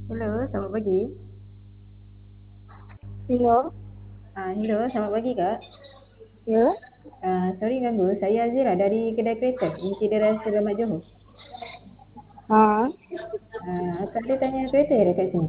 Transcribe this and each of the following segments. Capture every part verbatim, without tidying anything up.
Hello, selamat pagi. Hello, Ah, hello, selamat pagi Kak. ya, Ah, sorry ganggu, saya Azira dari kedai kereta, Insideran Selamat Johor. ha, Ah, Akak ada tanya kereta ya dekat sini?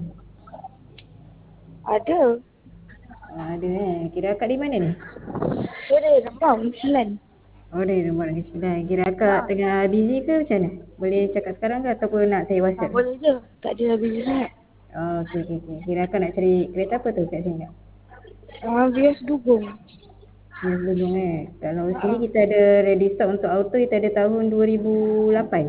ada. Ah, ada eh. Kira akak di mana ni? Ada Rembang, Sembilan. Oh, dari rumah lagi sembilan. Kira akak Ha, tengah busy ke macam mana? Boleh cakap sekarang ke ataupun nak saya ha, WhatsApp? boleh je. Tak ada busy sangat. Oh, okey, okey, okey. Kira akak nak cari kereta apa tu kat sini Kak? Ha, Vios Dugong. Yes, Dugong eh. Kalau sini Ha, kita ada ready stock untuk auto, kita ada tahun dua ribu lapan.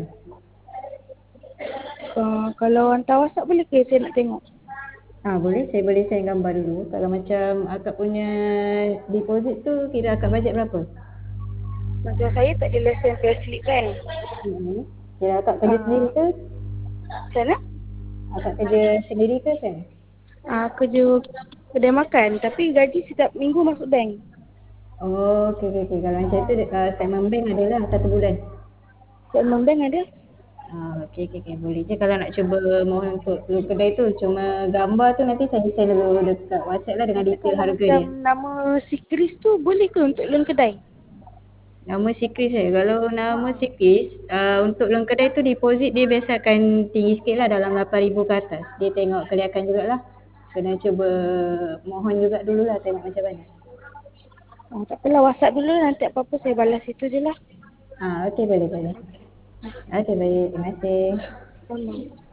ha, kalau hantar WhatsApp boleh ke saya nak tengok? Ah boleh, saya boleh share gambar dulu. Kalau macam akak punya deposit tu kira akak bajet berapa? Macam saya tak ada lesen payslip kan. Hmm. Kira akak kerja sendiri Ha, ke? macam mana? Akak kerja sendiri ke kan? Ha, kerja kedai makan tapi gaji setiap minggu masuk bank. Oh, okey okey okey. Kalau macam tu uh, statement bank adalah satu bulan. Statement bank ada. Ah okey okey okey. Boleh je kalau nak cuba mohon untuk dulu kedai tu. Cuma gambar tu nanti saya share dulu dekat WhatsApp lah dengan Tapi detail kalau harga macam dia. nama si Chris tu boleh ke untuk loan kedai? Nama si Chris eh. Kalau nama Ha, si Chris, uh, untuk loan kedai tu deposit dia biasa akan tinggi sikit lah dalam lapan ribu ke atas. Dia tengok keliakan jugalah. Kena cuba mohon juga dululah tengok macam mana. ha, tak apalah WhatsApp dulu nanti apa-apa saya balas itu je lah. Ah, okey boleh boleh. Okey baik, terima kasih. Tolong.